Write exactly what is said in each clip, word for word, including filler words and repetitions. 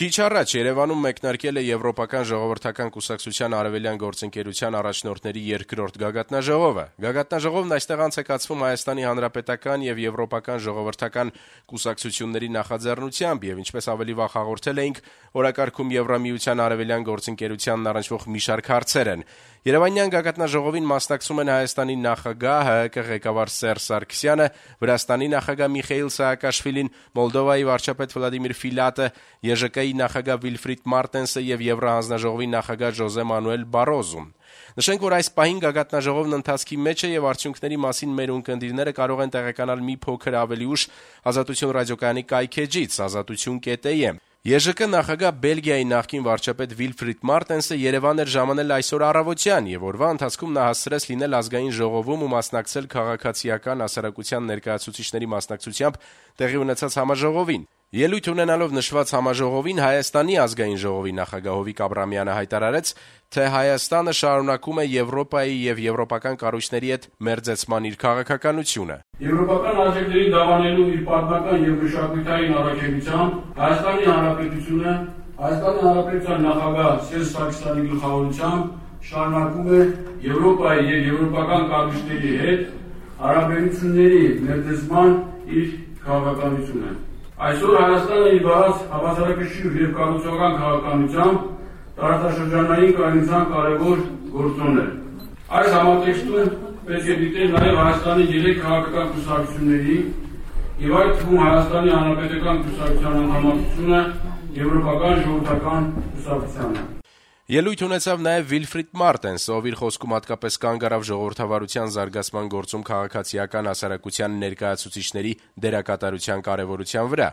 Քիչ առաջ Երևանում մեկնարկել է Եվրոպական ժողովրդական կուսակցության արևելյան գործընկերության առաջնորդների երկրորդ գագաթնաժողովը։ Գագաթնաժողովն այստեղ անց է կացվում Հայաստանի Հանրապետական եւ Եվրոպական ժողովրդական կուսակցությունների նախաձեռնությամբ եւ ինչպես ավելի վաղ հաղորդել էինք, օրակարգում Եվրամիության արևելյան գործընկերությանն առնչվող մի շարք հարցեր են։ Երևանյան գագաթնաժողովին մասնակցում են Հայաստանի նախագահ ՀՀԿ ղեկավար Սերժ Սարգսյանը, Վրաստանի նախագահ Միխեիլ Սահակաշվիլին, Մոլդովայի վարչապետ Վլադիմիր Ֆիլատը, ԵԺԿ-ի նախագահ Վիլֆրիդ Մարտենսը եւ Եվրահանձնաժողովի նախագահ Ժոզե Մանուել Բարոզուն։ Նշենք, որ այս պահին գագաթնաժողովն ընթացքի մեջ է եւ արդյունքների մասին մեր ունկնդիրները կարող են տեղեկանալ մի փոքր ավելի ուշ Ազատություն ռադիոկայանի կայքեջից ազատություն.am։ ԵԺԿ նախագահ Բելգիայի նախկին վարչապետ Վիլֆրիդ Մարտենսը Երևան էր ժամանել այսօր առավոտյան եւ օրվա ընթացքում նա հասցրեց լինել ազգային ժողովում ու մասնակցել քաղաքացիական հասարակության ներկայացուցիչների մասնակցությամբ տեղի ունեցած համաժողովին։ Ելույթ ունենալով նշված համաժողովին Հայաստանի ազգային ժողովի նախագահ Հովիկ Աբրամյանը հայտարարեց, թե Հայաստանը շարունակում է Եվրոպայի եւ եվրոպական կառույցների հետ մերձեցման իր քաղաքականությունը։ Եվրոպական արժեքներին դավանելու իր պատմական եւ մշակութային առաքելությամբ Հայաստանի Հանրապետությունը, Հայաստանի Հանրապետության նախագահ Սերժ Սարգսյանի գլխավորությամբ շարունակում է Եվրոպայի եւ եվրոպական կառույցների հետ հարաբերությունների մերձեցման իր քաղաքականությունը։ Այսօր Հայաստանը իր բաց հավասարակշիռ եւ կառուցողական քաղաքականությամբ տարածաշրջանային կայունության կարևոր գործոն է։ Այս համատեքստում պետք է դիտել նաեւ Հայաստանի երեք քաղաքական կուսակցությունների եւ այդ թվում Հայաստանի Հանրապետական կուսակցության անդամակցությունը Եվրոպական ժողովրդական կուսակցությանը։ Ելույթ ունեցավ նաև Վիլֆրիդ Մարտենսը, ով իր խոսքում հատկապես կանգ առավ ժողովրդավարության զարգացման գործում քաղաքացիական հասարակության ներկայացուցիչների դերակատարության կարևորության վրա։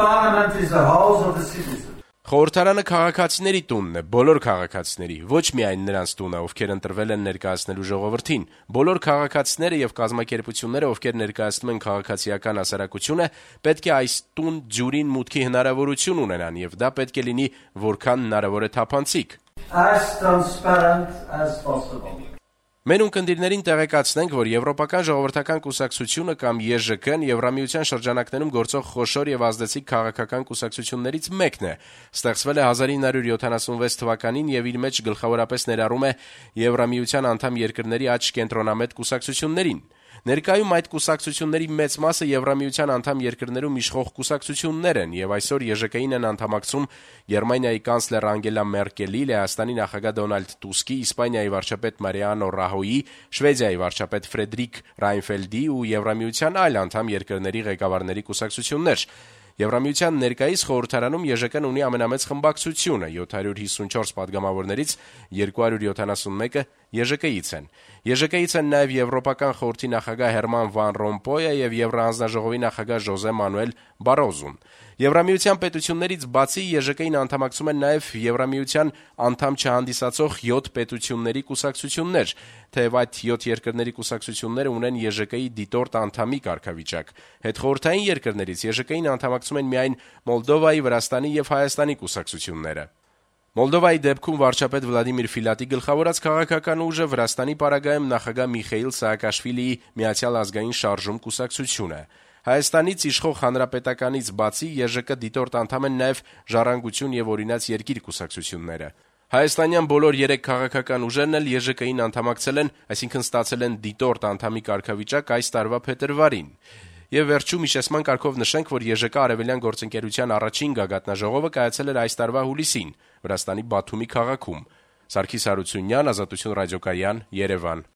Խորհրդարանը քաղաքացիների տունն է, բոլոր քաղաքացիների, ոչ միայն նրանց տունը, ովքեր ընտրվել են ներկայացնելու ժողովրդին։ Բոլոր քաղաքացիները եւ կազմակերպությունները, ովքեր ներկայացնում են քաղաքացիական հասարակությունը, պետք է այս տուն ջուրին մուտքի հնարավորություն ունենան եւ դա պետք է լինի որքան հնարավոր է թափանցիկ։ As transparent as possible. Մեր ունկնդիրներին տեղեկացնենք, որ Եվրոպական ժողովրդական կուսակցությունը կամ ԵԺԿ-ն Եվրամիության շրջանակներում գործող խոշոր եւ ազդեցիկ քաղաքական կուսակցություններից մեկն է։ Ստեղծվել է հազար ինը հարյուր յոթանասունվեց թվականին եւ իր մեջ գլխավորապես ներառում է Եվրամիության անդամ երկրների աճ կենտրոնամետ կուսակցություններին։ Ներկայում այդ կուսակցությունների մեծ մասը Եվրամիության անդամ երկրներում իշխող կուսակցություններ են եւ այսօր ԵԺԿ-ին են անդամակցում Գերմանիայի կանցլեր Անգելա Մերկելի, Լեհաստանի նախագահ Դոնալդ Տուսկի, Իսպանիայի վարչապետ Մարիանո Ռահոյի, Շվեդիայի վարչապետ Ֆրեդրիկ Ռայնֆելդի ու Եվրամիության այլ անդամ երկրների ղեկավարների կուսակցություններ։ Եվրամիության ներկայիս խորհրդարանում ԵԺԿ-ն ունի ամենամեծ խմբակցությունը՝ յոթ հարյուր հիսունչորս падգամավորներից երկու հարյուր յոթանասունմեկը ԵԺԿ-ից են։ ԵԺԿ-ից են նաև Եվրոպական խորհրդի նախագահ Հերման Վան Ռոմպոյը եւ Եվրահանձնաժողովի նախագահ Ժոզե Մանուել Բարոզուն։ Եվրամիության պետություններից բացի ԵԺԿ-ին անդամակցում են նաև Եվրամիության անդամ չհանդիսացող յոթ պետությունների կուսակցություններ, թեև այդ յոթ երկրների կուսակցությունները ունեն ԵԺԿ-ի դիտորդ անդամի կարգավիճակ։ Հետխորհրդային երկրներից ԵԺԿ-ին անդամակցում են միայն Մոլդովայի, Վրաստանի եւ Հայաստանի կուսակցությունները։ Մոլդովայի դեպքում վարչապետ Վլադիմիր Ֆիլատի գլխավորած քաղաքական ուժը Վրաստանի պարագայում նախագահ Միխեիլ Սահակաշվիլիի Միացյալ ազգային շարժում կուսակցություն է։ Հայաստանից իշխող հանրապետականից բացի ԵԺԿ դիտորդ անդամ են նաև Ժառանգություն եւ Օրինաց երկիր կուսակցությունները։ Հայաստանյան բոլոր երեք քաղաքական ուժերն էլ ԵԺԿ-ին անդամակցել են, այսինքն ստացել են դիտորդ անդամի կարգավիճակ այս տարվա փետրվարին։ Եվ վերջում իշխեցման կարգով նշենք, որ ԵԺԿ արևելյան գործընկերության առաջին գագաթնաժողովը կայացել էր այս տարվա հուլիսին Վրաստանի Բաթումի քաղաքում։ Սարգիս Հարությունյան, Ազատություն ռադիոկայան, Երևան։